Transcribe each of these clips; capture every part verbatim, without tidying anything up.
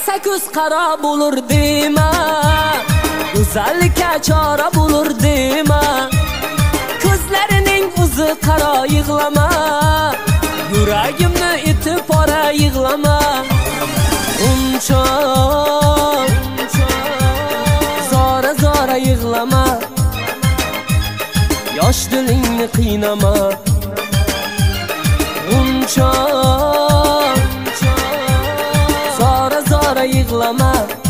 qarasa ko'z qaro bo'lur dema, go'zallikka chora bo'lur dema, ko'zlarining o'zi qaro yig'lama, yuragimni etib pora yig'lama. Uncha zora zora yig'lama, yosh dilingni qiynama. Uncha zora zora yig'lama,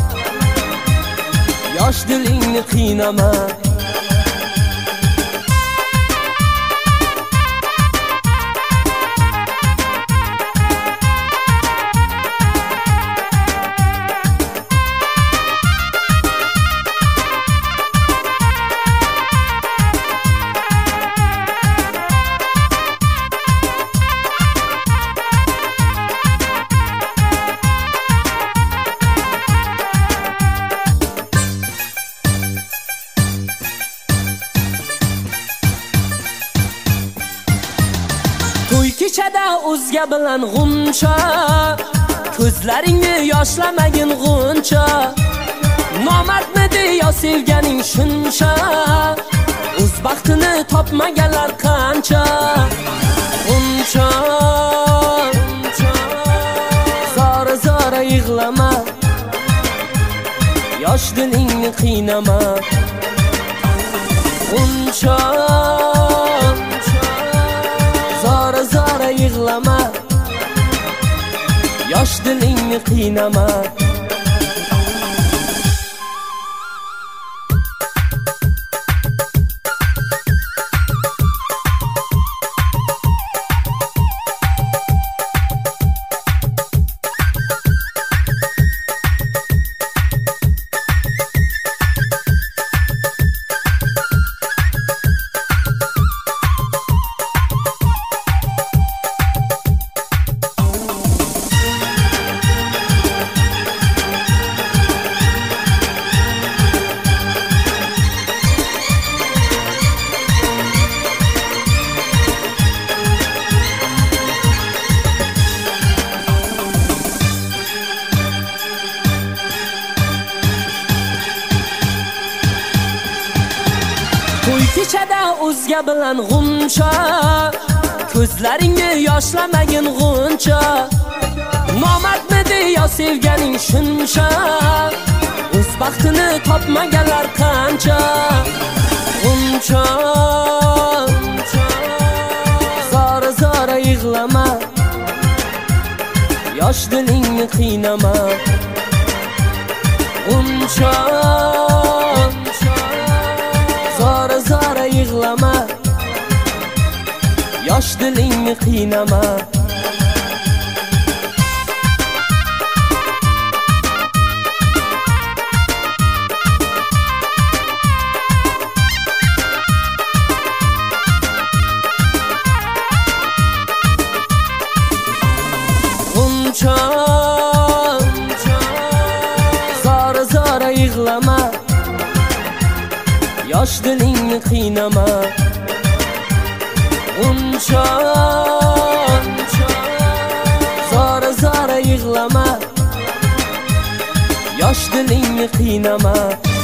yosh dilingni qiynama. To'y kechada o'zga bilan g'uncha, ko'zlaringni yoshlamagin g'uncha. Nomardmidi yo sevganing shuncha, o'z baxtini topmaganlar qancha. Uncha zora zora yig'lama, yosh dilingni qiynama. Uncha zora zora yig'lama, yosh dilingni qiynama. To'y kechada o'zga bilan g'uncha, ko'zlaringni yoshlamagin g'uncha. Nomardmidi yo sevganing shuncha, o'z baxtini topmaganlar qancha. Uncha zora zora yig'lama, yosh dilingni qiynama. Uncha zora zora yig'lama, yosh dilingni qiynama. Uncha zora zora yig'lama, yosh dilingni qiynama. Uncha zora zora yig'lama, yosh dilingni qiynama.